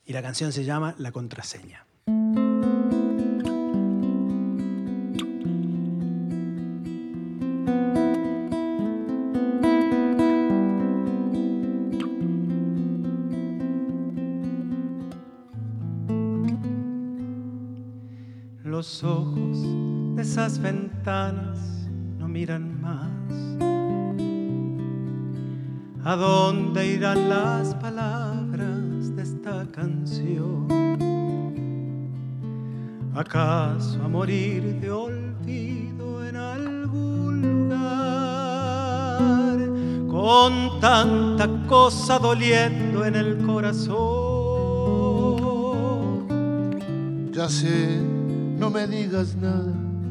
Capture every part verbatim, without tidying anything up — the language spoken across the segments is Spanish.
y la canción se llama La Contraseña. Los ojos de esas ventanas no miran más. ¿A dónde irán las palabras de esta canción? ¿Acaso a morir de olvido en algún lugar? Con tanta cosa doliendo en el corazón. Ya sé, no me digas nada,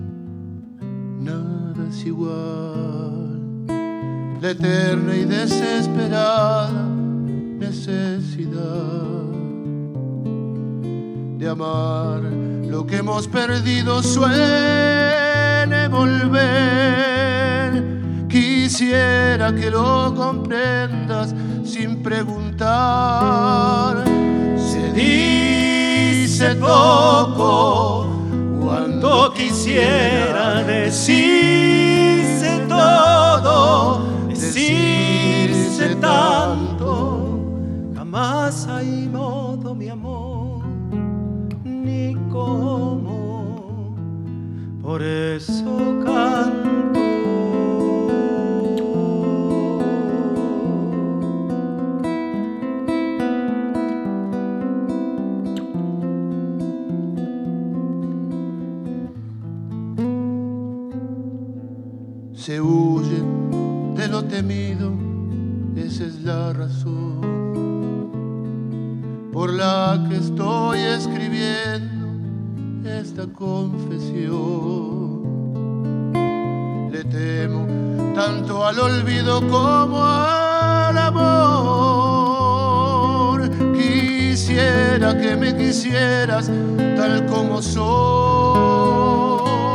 nada es igual. La eterna y desesperada necesidad de amar lo que hemos perdido suele volver. Quisiera que lo comprendas sin preguntar. Se dice poco cuando quisiera decirse todo, decirse tanto. Jamás hay modo, mi amor, ni cómo. Por eso canto. Se huye de lo temido, esa es la razón por la que estoy escribiendo esta confesión. Le temo tanto al olvido como al amor. Quisiera que me quisieras tal como soy.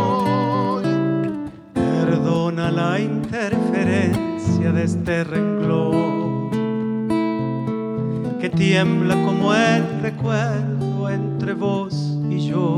Perdona la interferencia de este renglón que tiembla como el recuerdo entre vos y yo.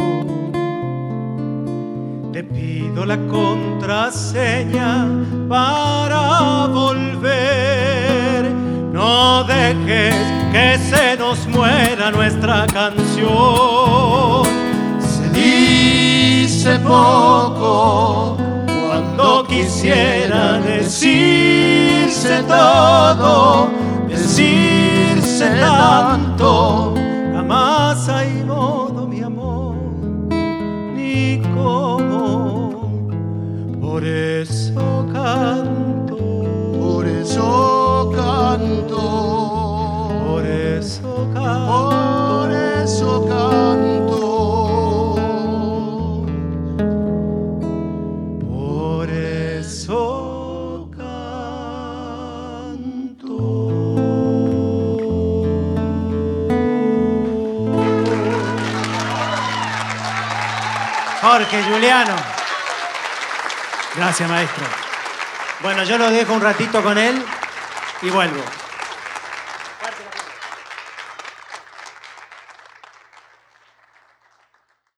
Te pido la contraseña para volver. No dejes que se nos muera nuestra canción. Se dice poco cuando quisiera decirse todo, decirse tanto. Jamás hay modo, mi amor, ni cómo. Por eso canto, por eso canto, por eso canto, por eso canto. Por eso canto. Jorge Giuliano. Gracias, maestro. Bueno, yo lo dejo un ratito con él y vuelvo.